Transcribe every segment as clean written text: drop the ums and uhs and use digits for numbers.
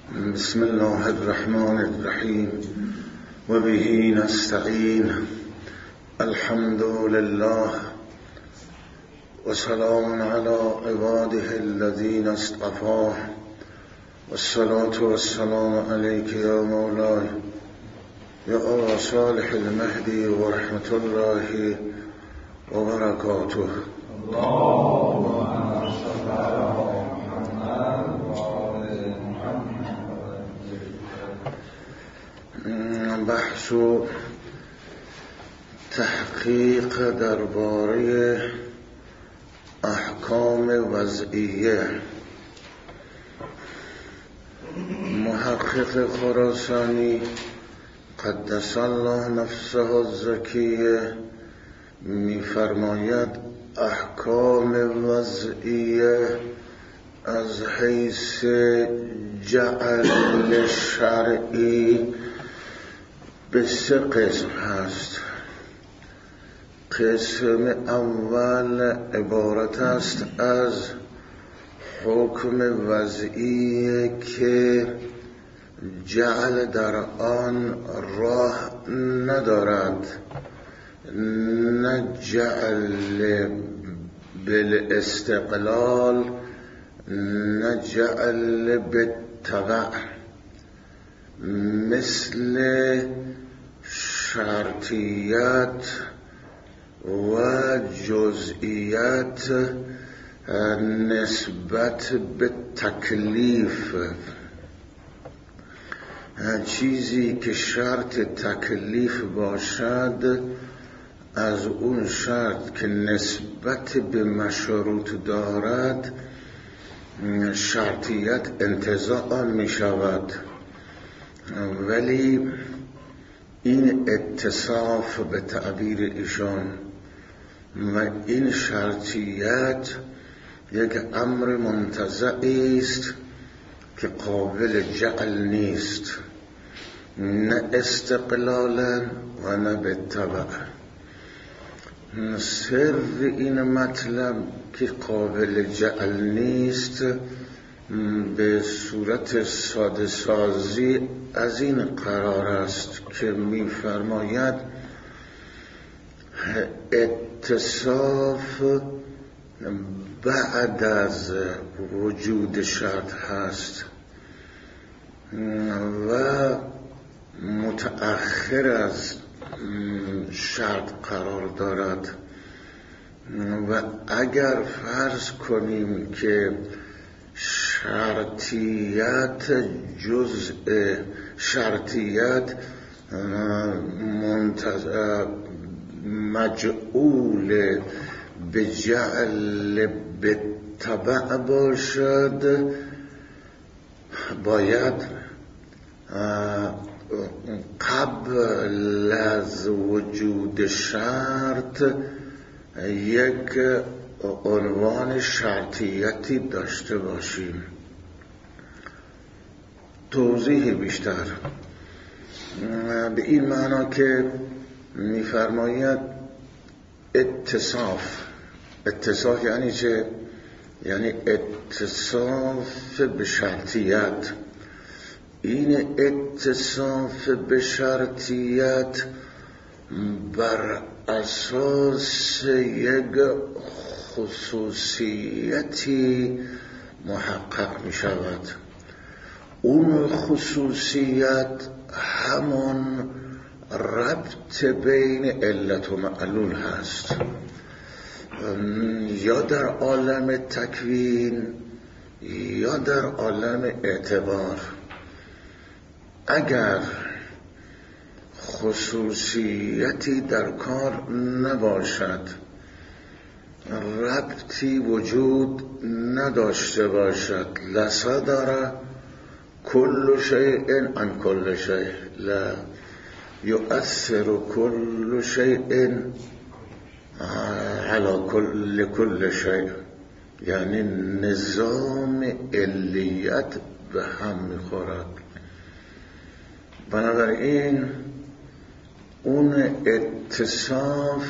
بسم الله الرحمن الرحیم و به نستعین. الحمد لله و سلام علی عباده الذین اصطفاه و الصلاة و السلام علیک یا مولای یا ابا صالح المهدی و رحمت الله و برکاته. بحث و تحقیق درباره احکام وضعیه. محقق خراسانی قدس الله نفسه الزکیه می‌فرماید احکام وضعیه از حیث جعل شرعی به سه قسم هست. قسم اول عبارت است از حکم وضعی که جعل در آن راه ندارد، نه جعل بالاستقلال نه جعل بالتبع، مثل شرطیت و جزئیت نسبت به تکلیف. چیزی که شرط تکلیف باشد از اون شرط که نسبت به مشروط دارد شرطیت انتزاع می شود، ولی این اتصاف به تعبیر ایشان و این شرطیت یک امر منتزعی است که قابل جعل نیست، نه استقلالا و نه بالتبع. سر این مطلب که قابل جعل نیست به صورت ساده سازی از این قرار است که می فرماید اتصاف بعد از وجود شرط هست و متأخر از شرط قرار دارد. و اگر فرض کنیم که شرطیت مجعول به جعل بالتبع باشد، باید قبل از وجود شرط یک عنوان شرطیتی داشته باشیم. توضیح بیشتر به این معنا که می‌فرماید اتصاف یعنی چه؟ یعنی اتصاف به شرطیت. این اتصاف به شرطیت بر اساس یک خصوصیتی محقق می شود. اون خصوصیت همون ربط بین علت و معلول هست، یا در عالم تکوین یا در عالم اعتبار. اگر خصوصیتی در کار نباشد، ربطی وجود نداشته باشد، لصدر کل شیء عن کل شیء، لا یؤثر کل شیء علی کل شیء، یعنی نظام علیت به هم میخورد. بنابراین اون اتصاف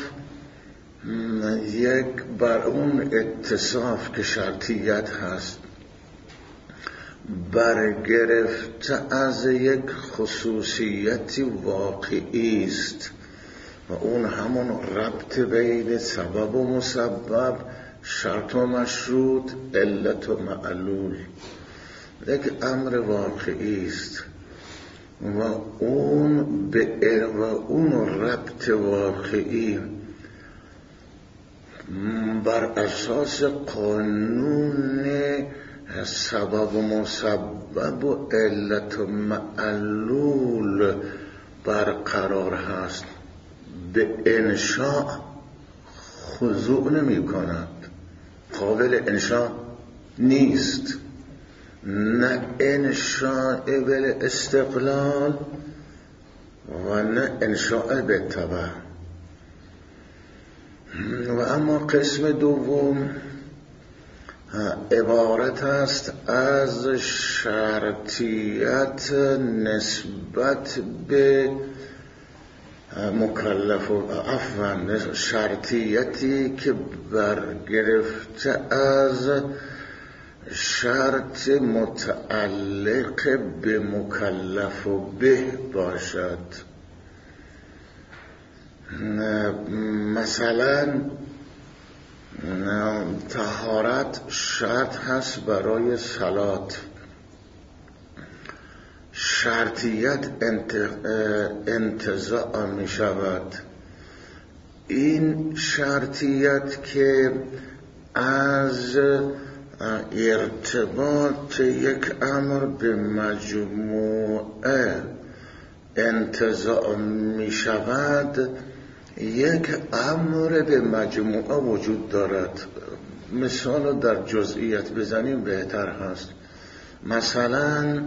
بر اون اتصاف که شرطیت هست برگرفته از یک خصوصیتی واقعی است و اون همون ربط بین سبب و مسبب، شرط و مشروط، علت و معلول. یک امر واقعی است و اون ربط واقعی بر اساس قانون سبب و مسبب و علت و معلول برقرار هست، به انشاء خضوع نمی کند، قابل انشاء نیست. نه انشاء بل استقلال و نه انشاء به تبع. و اما قسم دوم عبارت است از شرطیت نسبت به مکلف و شرطیتی که برگرفته از شرط متعلق به مکلف و به باشد. مثلا طهارت شرط هست برای صلات، شرطیت انتزاع می شود. این شرطیت که از ارتباط یک امر به مجموعه انتزاع می شود، یک امر به مجموعه وجود دارد. مثال در جزئیات بزنیم بهتر هست. مثلا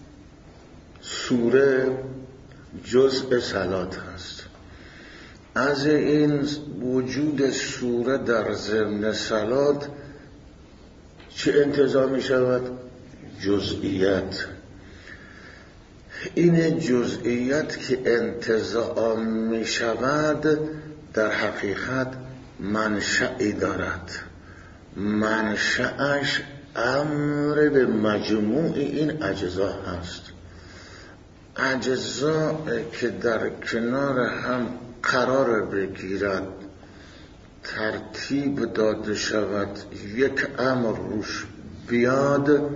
سوره جزء صلات هست. از این وجود سوره در ضمن صلات چه انتزاع می شود؟ جزئیات. این جزئیات که انتزاع می شود در حقیقت منشأی دارد. منشأش امر به مجموع این اجزا هست. اجزا که در کنار هم قرار بگیرد، ترتیب داده شود، یک امر روش بیاد،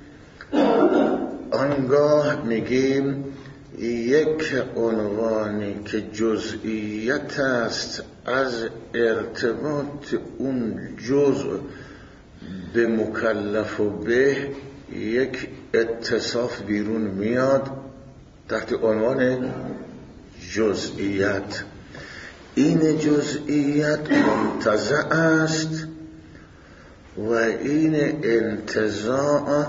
آنگاه میگیم یک عنوانی که جزئیت است از ارتباط اون جزء به مکلف و به یک اتصاف بیرون میاد تحت عنوان جزئیت. این جزئیت منتزع است و این انتزاع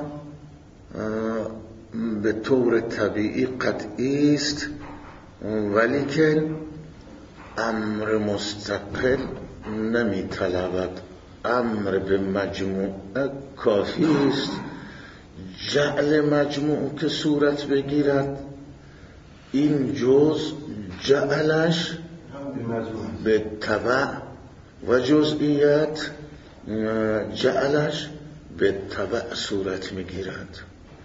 به طور طبیعی قطعی است، ولیکن امر مستقل نمی طلبد. امر به مجموع کافی است. جعل مجموع که صورت بگیرد، این جزء جعلش به تبع و جزئیت جعلش به تبع صورت میگیرد.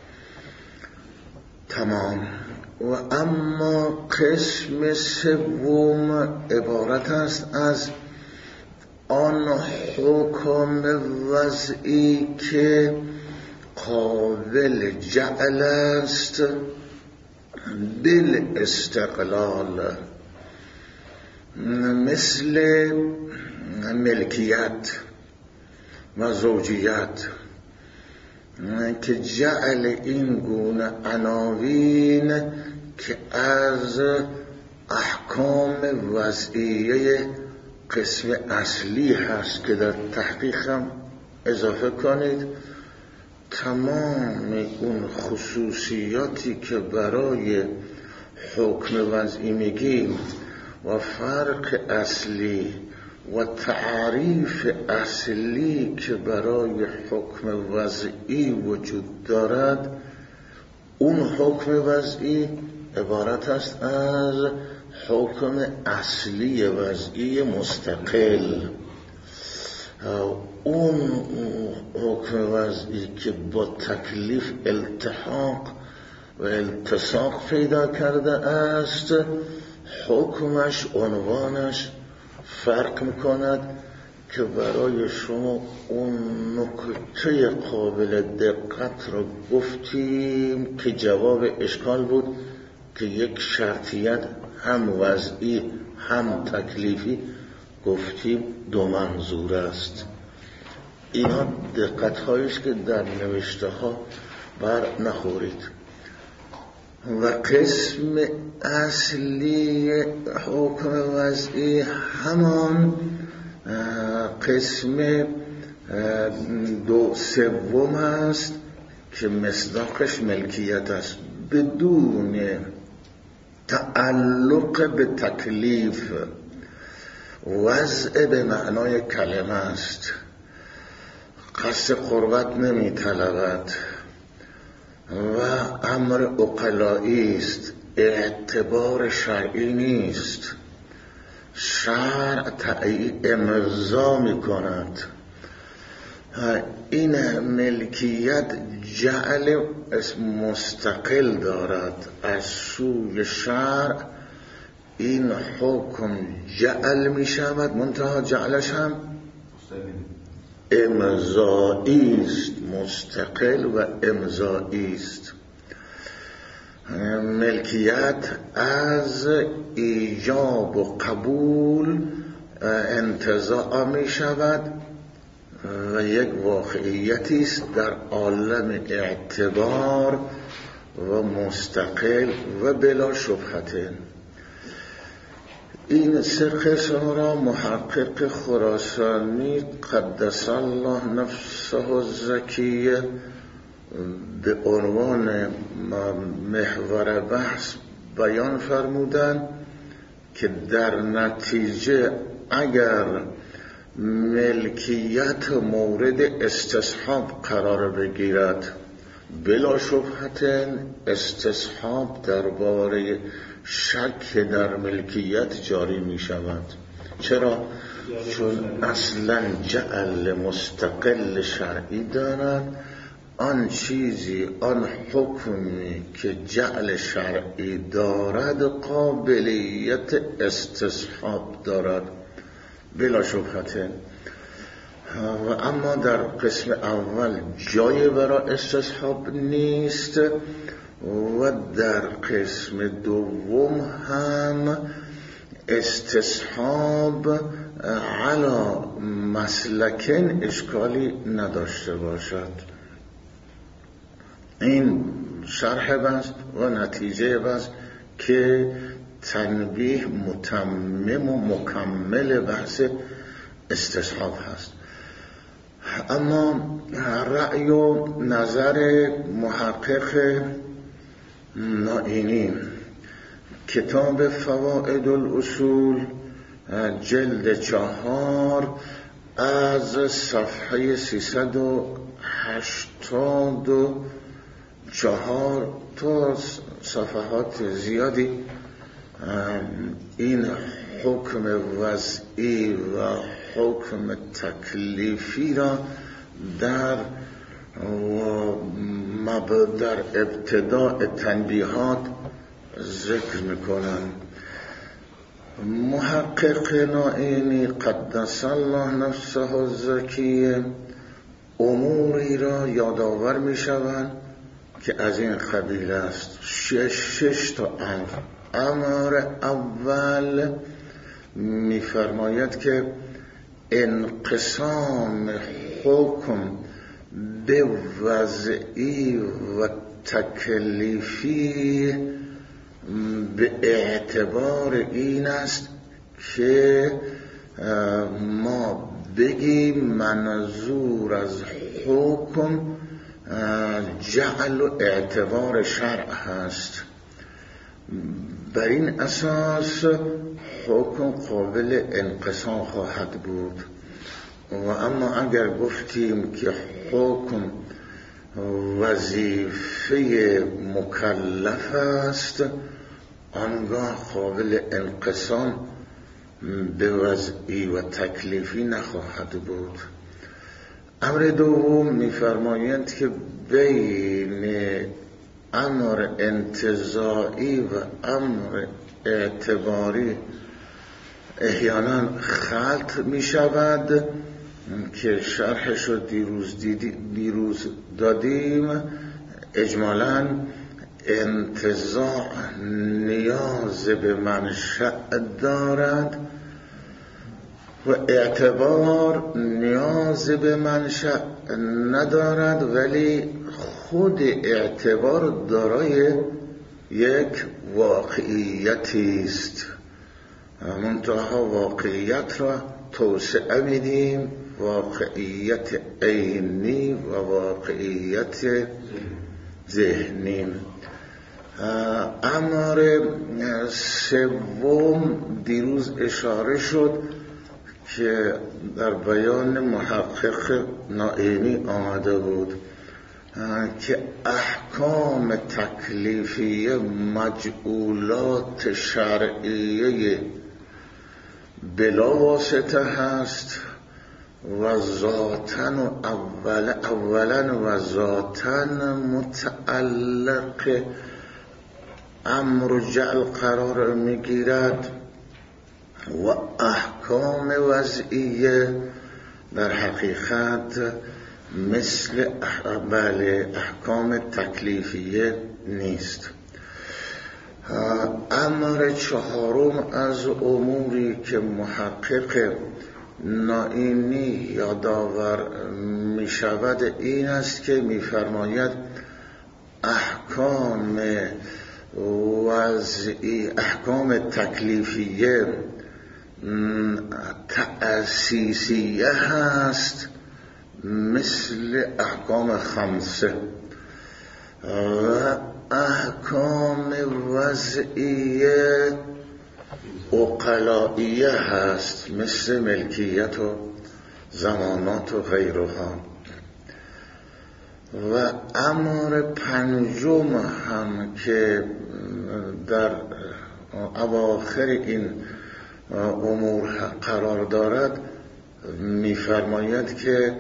تمام. و اما قسم سوم عبارت است از آن حکم وضعی که قابل جعل است بالاستقلال، مثل ملکیت و زوجیت، که جعل این گونه عناوین که از احکام وضعیه قسم اصلی هست که در تحقیق هم اضافه کنید، تمام اون خصوصیاتی که برای حکم وضعی میگیم و فرق اصلی و تعریف اصلی که برای حکم وضعی وجود دارد، اون حکم وضعی عبارت است از حکم اصلی وضعی مستقل. اون حکم وضعی که با تکلیف التحاق و التصاق پیدا کرده است، حکمش، عنوانش فرق میکند که برای شما اون نکته قابل دقت رو گفتیم که جواب اشکال بود که یک شرطیت هم وضعی هم تکلیفی گفتیم دو منظور است. اینا دقت هاییست که در نوشته ها بر نخورید. و قسم اصلی حکم وضعی همان قسم 2/3 است که مصداقش ملکیت است بدون تعلق به تکلیف. وضع به معنای کلمه است، قصد قربت نمی طلبد و امر عقلایی است، اعتبار شرعی نیست. شرع امضا می کند. این ملکیت جعل مستقل دارد از سوی شرع. این حکم جعل می شود، منتها جعلش هم امضایی است، مستقل و امضایی است. ملکیت از ایجاب و قبول انتزاع می شود و یک واقعیتی است در عالم اعتبار و مستقل و بلا شبهه. این 3 قسم را محقق خراسانی قدس الله نفسه الزکیه به عنوان محور بحث بیان فرمودند که در نتیجه اگر ملکیت مورد استصحاب قرار بگیرد، بلا شبهه استصحاب درباره شک در ملکیت جاری می شود. چرا؟ چون اصلا جعل مستقل شرعی دارد. آن چیزی، آن حکمی که جعل شرعی دارد قابلیت استصحاب دارد بلا شبهه. و اما در قسم اول جای برای استصحاب نیست و در قسم دوم هم استصحاب علا مسلکن اشکالی نداشته باشد. این شرح بحث و نتیجه بحث که تنبیه متمم و مکمل بحث استصحاب هست. اما رأی و نظر محقق نائینی، کتاب فوائد الاصول جلد 4 از صفحه 384 تا صفحات زیادی این حکم وضعی و حکم تکلیفی را در ابتداء تنبیهات ذکر میکنند. محقق نائینی قدس الله نفسه الزکیه اموری را یادآور میشوند که از این قبیل است. 6 تا امر اول میفرماید که انقسام حکم به وضعی و تکلیفی به اعتبار این است که ما بگیم منظور از حکم جعل و اعتبار شرع هست. بر این اساس حکم قابل انقسام خواهد بود. و اما اگر گفتیم که حکم وظیفه مکلف است، آنگاه قابل انقسام به وضعی و تکلیفی نخواهد بود. امر دوم میفرمایند که بین امر انتزاعی و امر اعتباری احیانا خلط می شود که شرحش رو دیروز دادیم. اجمالاً انتزاع نیاز به منشأ دارد و اعتبار نیاز به منشأ ندارد، ولی خود اعتبار دارای یک واقعیتی است. منتها واقعیت را توسعه میدیم، واقعیت عینی و واقعیت ذهنی. امر سوم دیروز اشاره شد که در بیان محقق نائینی آمده بود که احکام تکلیفیه مجعولات شرعیه بلا واسطه هست و ذاتن و اولا و ذاتن متعلق امر و جعل قرار میگیرد و احکام وضعیه در حقیقت مثل احکام تکلیفیه نیست. امر چهارم از اموری که محقق نائینی یادآور می شود این است که می فرماید احکام وضعی، احکام تکلیفیه تأسیسیه هست مثل احکام خمسه و احکام وضعیه عقلائیه هست مثل ملکیت و زمانات و غیرها. و امر پنجم هم که در اواخر این امور قرار دارد می‌فرماید که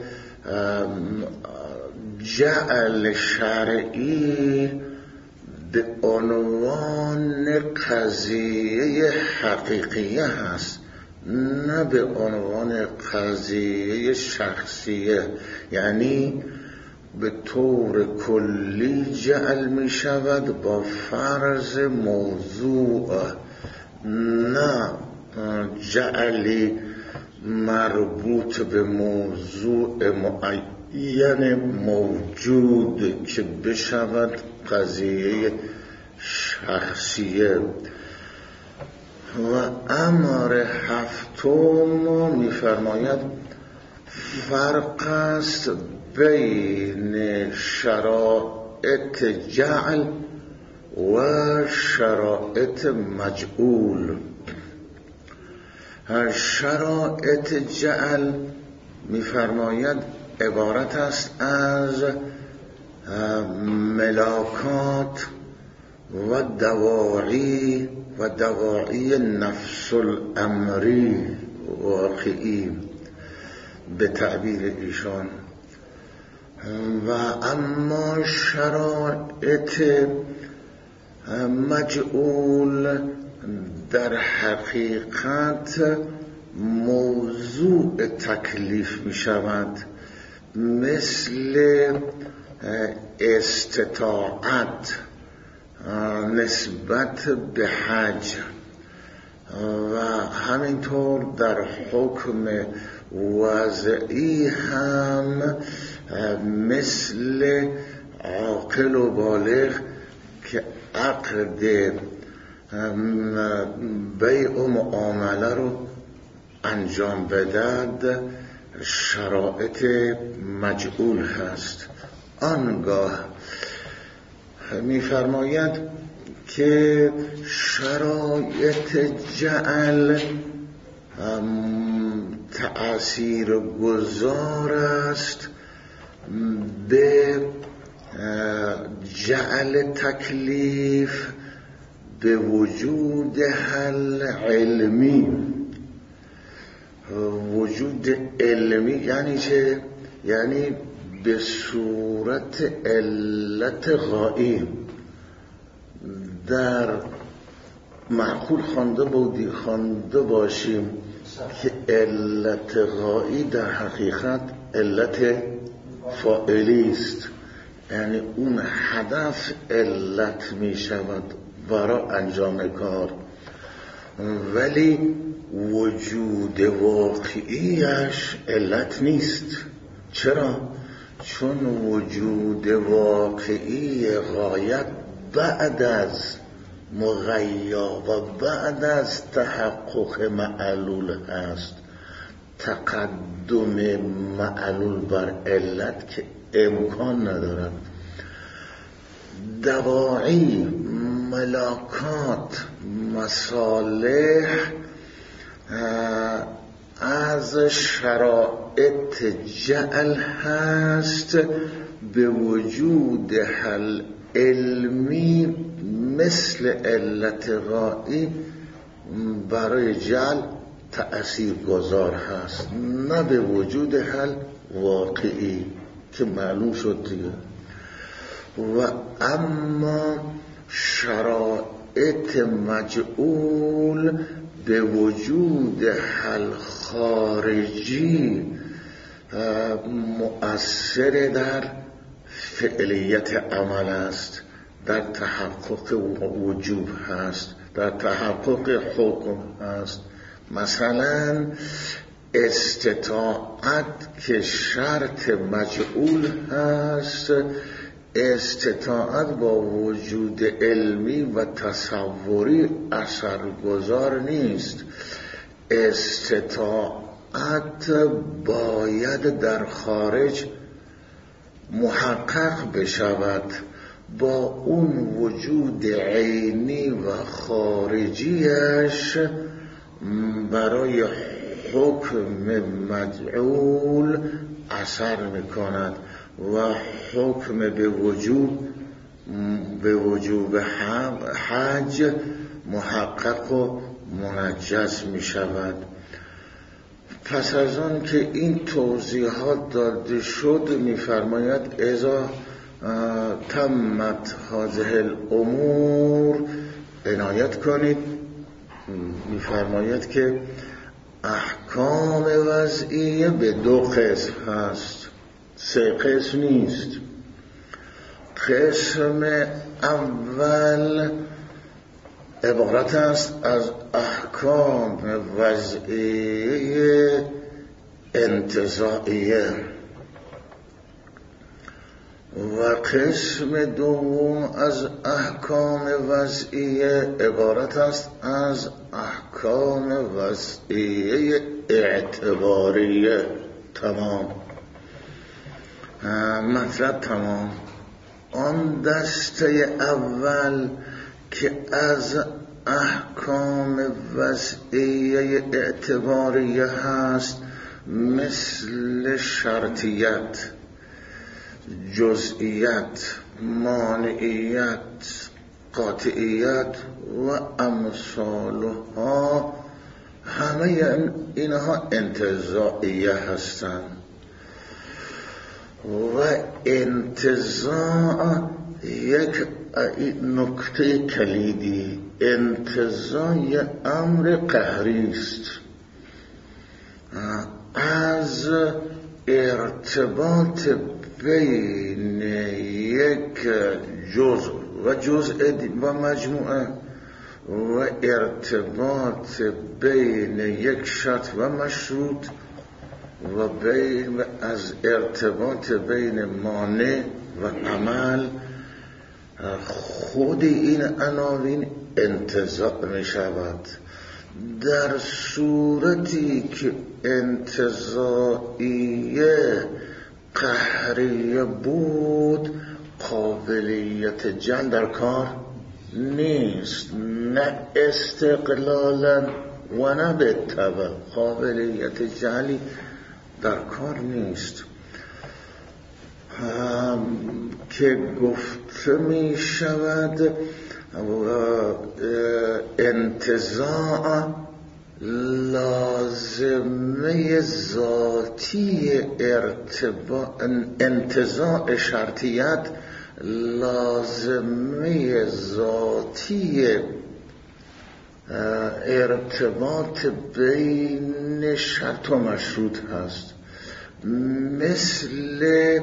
جعل شرعی به عنوان قضیه حقیقیه هست، نه به عنوان قضیه شخصیه. یعنی به طور کلی جعل می شود با فرض موضوع، نه جعلی مربوط به موضوع معین موجود که بشود قضیه شخصیه. و امر هفتم می‌فرماید فرق است بین شرائط جعل و شرائط مجعول. شرائط جعل می‌فرماید عبارت است از ملاکات و دواعی نفس الامری واقعی به تعبیر ایشان. و اما شرائط مجعول در حقیقت موضوع تکلیف می شود، مثل استطاعت نسبت به حج و همینطور در حکم وضعی هم مثل عاقل و بالغ که عقد بیع و معامله رو انجام بدهد شرایط مجعول هست. آنگاه می‌فرماید که شرایط جعل تأثیر گذار است به جعل تکلیف به وجود حل علمی. وجود علمی یعنی چه؟ یعنی به صورت علت غایی. در معقول خوانده باشیم که علت غایی در حقیقت علت فاعلی است، یعنی اون هدف علت می شود برای انجام کار، ولی وجود واقعیش علت نیست. چرا؟ چون وجود واقعی غایت بعد از مغیا و بعد از تحقق معلول هست. تقدم معلول بر علت که امکان ندارد. دواعی، ملاکات، مصالح از شرایط جعل هست به وجود حل علمی مثل علت غایی برای جعل تأثیر گذار هست، نه به وجود حل واقعی که معلوم شد دیگه. و اما شرایط مجعول به وجود حل خارجی مؤثر در فعلیت عمل است، در تحقق وجوب هست، در تحقق حکم هست. مثلا استطاعت که شرط مجعول هست، استطاعت با وجود علمی و تصوری اثرگذار نیست. استطاعت باید در خارج محقق بشود با اون وجود عینی و خارجیش برای حکم مجعول اثر میکند و حکم به وجوب حج محقق و منجز می شود. پس از آن که این توضیحات داده شد می فرماید اذا تمت هذه الامور، عنایت کنید، می فرماید که احکام وضعیه به دو قسم هست، سه قسم نیست. قسم اول عبارت است از احکام وضعیه انتزاعیه و قسم دوم از احکام وضعیه عبارت است از احکام وضعیه اعتباریه. تمام، مطلب تمام. آن دسته اول که از احکام وضعیه اعتباریه هست، مثل شرطیت، جزئیت، مانعیت، قاطعیت و امثالها، همه اینها انتزاعیه هستند. و انتزاع یک نکته کلیدی، انتزاع امر قهری است. از ارتباط بین یک جزء و جزء و مجموعه و ارتباط بین یک شرط و مشروط و از ارتباط بین مانع و عمل، خود این عناوین انتزاع می شود. در صورتی که انتزاعیه قهریه بود، قابلیت جعل در کار نیست، نه استقلالا و نه به تبع. قابلیت جعلی در کار نیست که گفته می شود انتزاع لازمه ذاتی انتزاع شرطیت، لازمه ذاتی ارتباط بین شرط و مشروط هست، مثل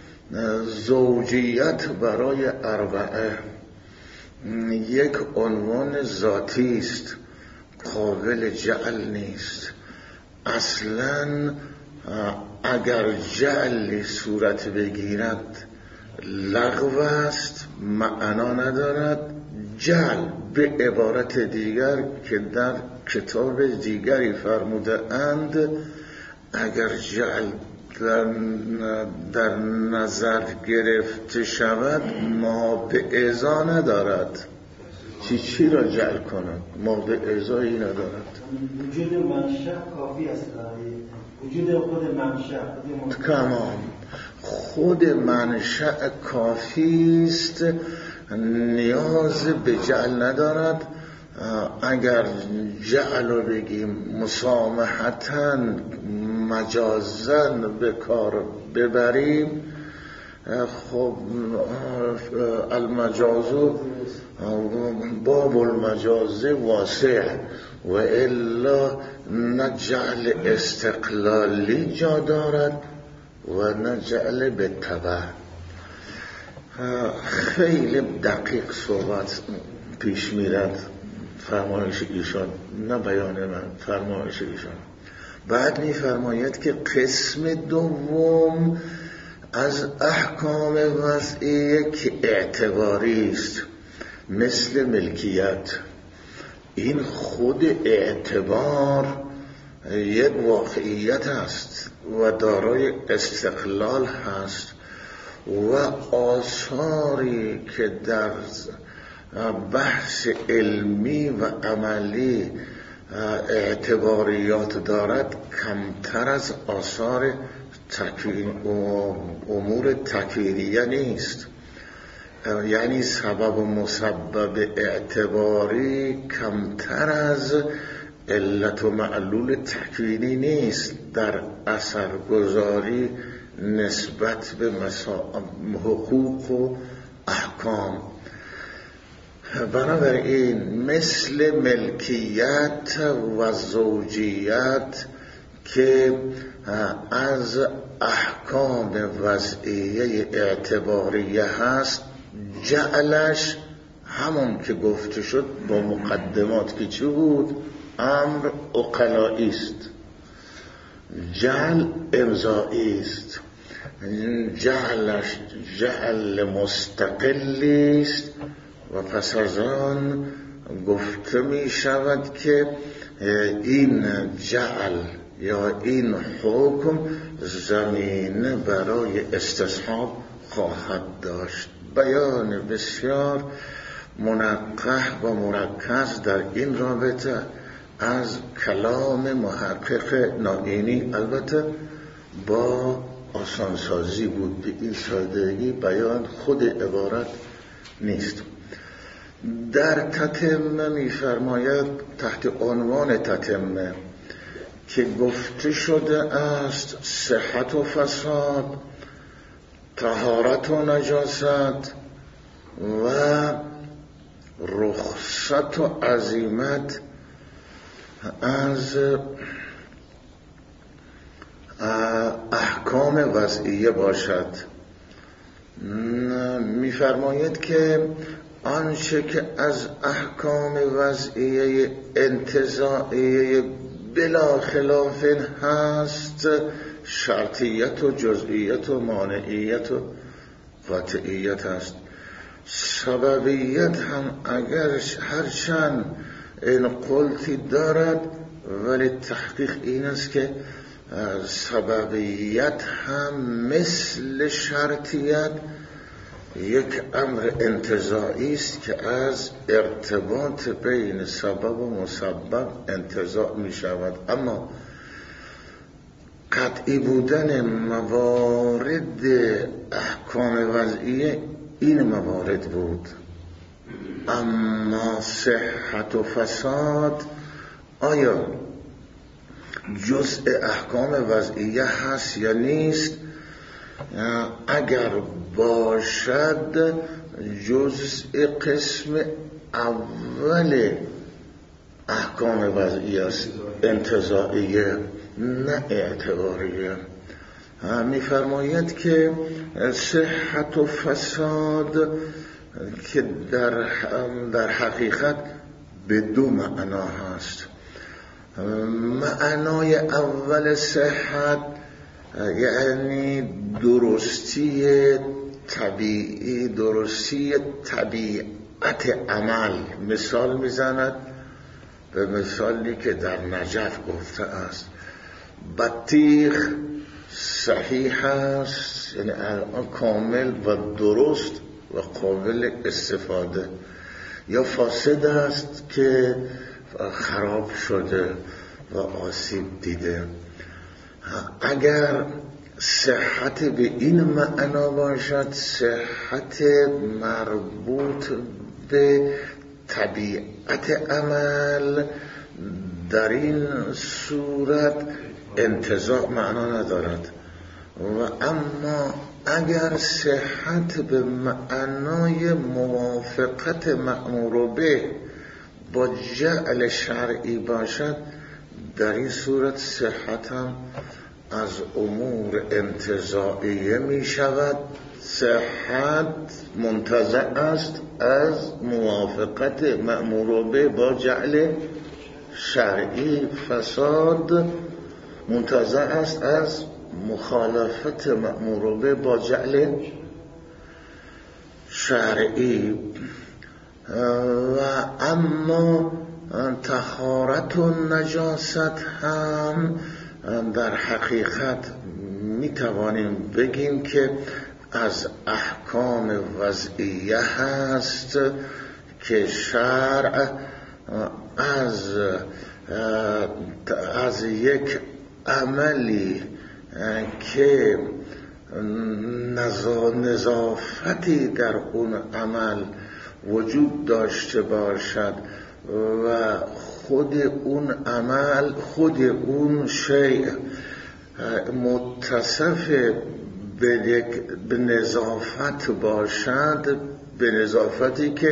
زوجیت برای اربعه یک عنوان ذاتی است، قابل جعل نیست. اصلا اگر جعلی صورت بگیرد لغو است، معنا ندارد. جعل به عبارت دیگر که در کتاب دیگری فرموده اند، اگر جعل در نظر گرفته شود ما به ازا ندارد. چی را جعل کند؟ ما به ازایی ندارد. وجود منشأ کافی است. وجود خود منشأ تمام، خود منشأ کافی است، نیاز به جعل ندارد. اگر جعل رو بگیم مسامحتاً مجازاً به کار ببریم، خب المجازو باب المجاز واسع و الا نه جعل استقلالی جا دارد و نه جعل به تبع. خیلی دقیق صحبت پیش میرد، فرمایش ایشان نه بیان من، فرمایش ایشان. بعد میفرماید که قسم دوم از احکام وضعیه که اعتباری است، مثل ملکیت. این خود اعتبار یک واقعیت است و دارای استقلال هست و آثاری که در بحث علمی و عملی اعتباریات دارد کمتر از آثار امور تکوینیه نیست. یعنی سبب و مسبب اعتباری کمتر از علت و معلول تکوینی نیست در اثرگذاری نسبت به حقوق و احکام. بنابراین مثل ملکیت و زوجیت که از احکام وضعیه اعتباریه هست، جعلش همون که گفته شد با مقدمات که چی بود؟ امر عقلائی است، جعل امضایی است، جعلش جعل مستقلی است و پس از آن گفته می شود که این جعل یا این حکم زمینه برای استصحاب خواهد داشت. بیان بسیار منقح و مرکز در این رابطه از کلام محقق نائینی، البته با آسانسازی بود، به این سادگی بیان خود عبارت نیست. در تتمه می‌فرماید تحت عنوان تتمه که گفته شده است صحت و فساد، طهارت و نجاست و رخصت و عزیمت از احکام وضعیه باشد. می‌فرماید که آنچه که از احکام وضعیه انتزاعیه بلا خلاف هست، شرطیت و جزئیت و مانعیت و قاطعیت است. سببیت هم اگر هرچند این قلتی دارد، ولی تحقیق این است که سببیت هم مثل شرطیت یک امر انتزاعی است که از ارتباط بین سبب و مسبب انتزاع می شود. اما قطعی بودن موارد احکام وضعیه این موارد بود، اما صحت و فساد آیا جزء احکام وضعیه هست یا نیست؟ اگر باشد جزء قسم اول احکام وضعیه است، انتزاعیه نه اعتباریه. می‌فرماید که صحت و فساد که در حقیقت به دو معنا هست. معنای اول صحت یعنی درستی طبیعی، درستی طبیعت عمل. مثال میزند به مثالی که در نجف گفته است: بطیخ صحیح است، یعنی کامل و درست و قابل استفاده، یا فاسد است که خراب شده و آسیب دیده. اگر صحت به این معنا باشد، صحت مربوط به طبیعت عمل، در این صورت انتزاع معنا ندارد. و اما اگر صحت به معنای موافقت مأمور به با جعل شرعی باشد، در این صورت صحت هم از امور انتزاعیه می شود. صحت منتزع است از موافقت مأمور به با جعل شرعی، فساد منتزع است از مخالفت مأمور به با جعل شرعی. و اما طهارت و نجاست هم در حقیقت می توانیم بگیم که از احکام وضعیه هست که شرع از یک عملی که نظافتی در اون عمل وجود داشته باشد و خود اون عمل، خود اون شیء متصف به نظافت باشد، به نظافتی که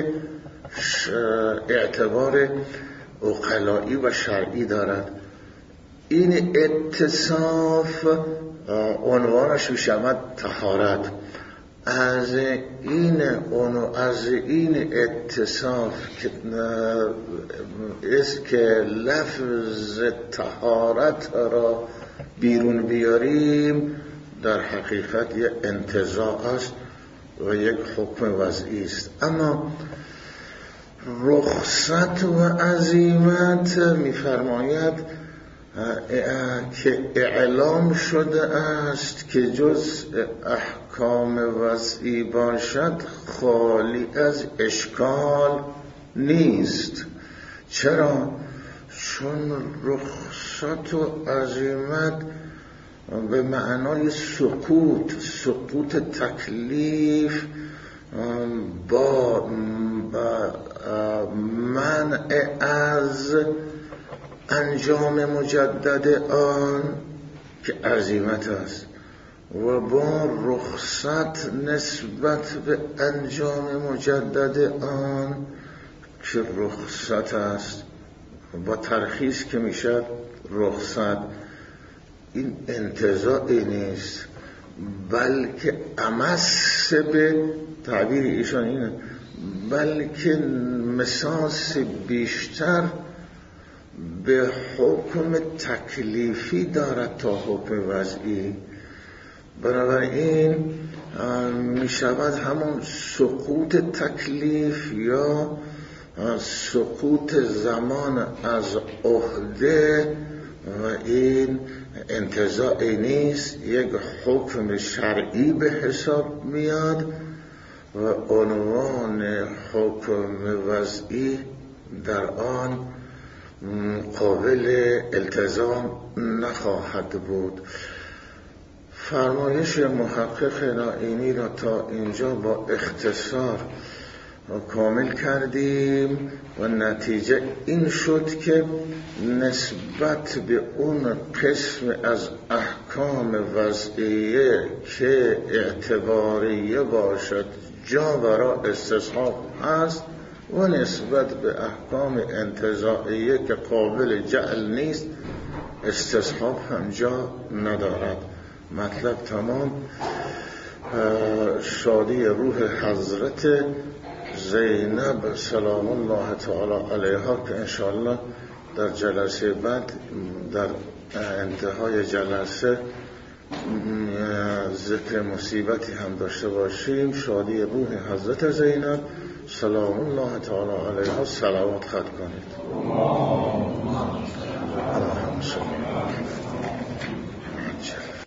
اعتبار عقلایی و شرعی دارد، این اتصاف عنوانش میشود طهارت. از این اتصاف که لفظ طهارت را بیرون بیاریم، در حقیقت یک انتزاع است و یک حکم وضعی است. اما رخصت و عزیمت می‌فرماید که اعلام شده است که جز احکام وضعی باشد خالی از اشکال نیست. چرا؟ چون رخصت و عزیمت به معنای سقوط تکلیف با منع از انجام مجدد آن که عزیمت است، و با رخصت نسبت به انجام مجدد آن که رخصت است، با ترخیص که میشد رخصت. این انتزاعی نیست، بلکه امس به تعبیر ایشان اینه، بلکه مساس بیشتر به حکم تکلیفی دارد تا حکم وضعی. بنابراین می شود همون سقوط تکلیف یا سقوط زمان از عهده، و این انتزاعی نیست، یک حکم شرعی به حساب میاد و عنوان حکم وضعی در آن قابل التزام نخواهد بود. فرمایش محقق نائینی را تا اینجا با اختصار کامل کردیم و نتیجه این شد که نسبت به اون قسم از احکام وضعیه که اعتباریه باشد جا برای استصحاب هست و نسبت به احکام انتزاعیه که قابل جعل نیست استصحاب هم جا ندارد. مطلب تمام. شادی روح حضرت زینب سلام الله تعالی علیها که انشاءالله در جلسه بعد در انتهای جلسه ذکر مصیبتی هم داشته باشیم. شادی روح حضرت زینب سلام الله تعالی علیها صلوات خط کنید. اللهم صل